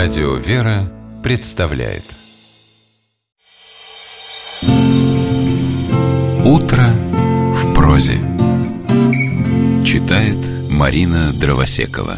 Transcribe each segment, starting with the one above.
Радио «Вера» представляет «Утро в прозе». Читает Марина Дровосекова.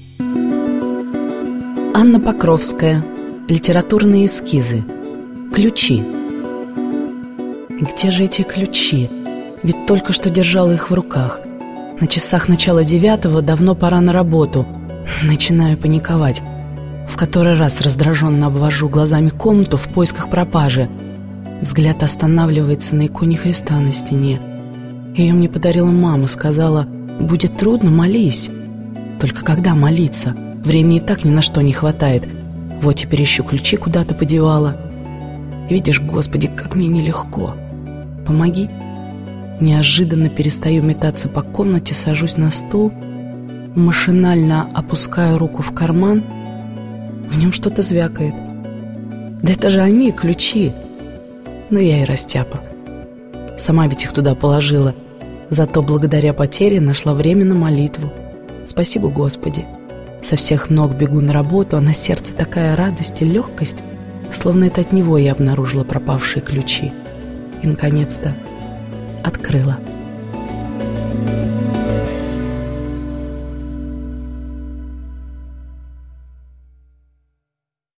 Анна Покровская. Литературные эскизы. Ключи. Где же эти ключи? Ведь только что держала их в руках. На часах начала 9, давно пора на работу. Начинаю паниковать. В который раз раздраженно обвожу глазами комнату в поисках пропажи. Взгляд останавливается на иконе Христа на стене. Ее мне подарила мама, сказала: «Будет трудно, молись». Только когда молиться? Времени и так ни на что не хватает. Вот теперь ищу ключи, куда-то подевала. Видишь, Господи, как мне нелегко. Помоги. Неожиданно перестаю метаться по комнате, сажусь на стул, машинально опускаю руку в карман. В нем что-то звякает. Да это же они, ключи. Но я и растяпа. Сама ведь их туда положила. Зато благодаря потере нашла время на молитву. Спасибо, Господи. Со всех ног бегу на работу, а на сердце такая радость и легкость, словно это от него я обнаружила пропавшие ключи. И, наконец-то, открыла.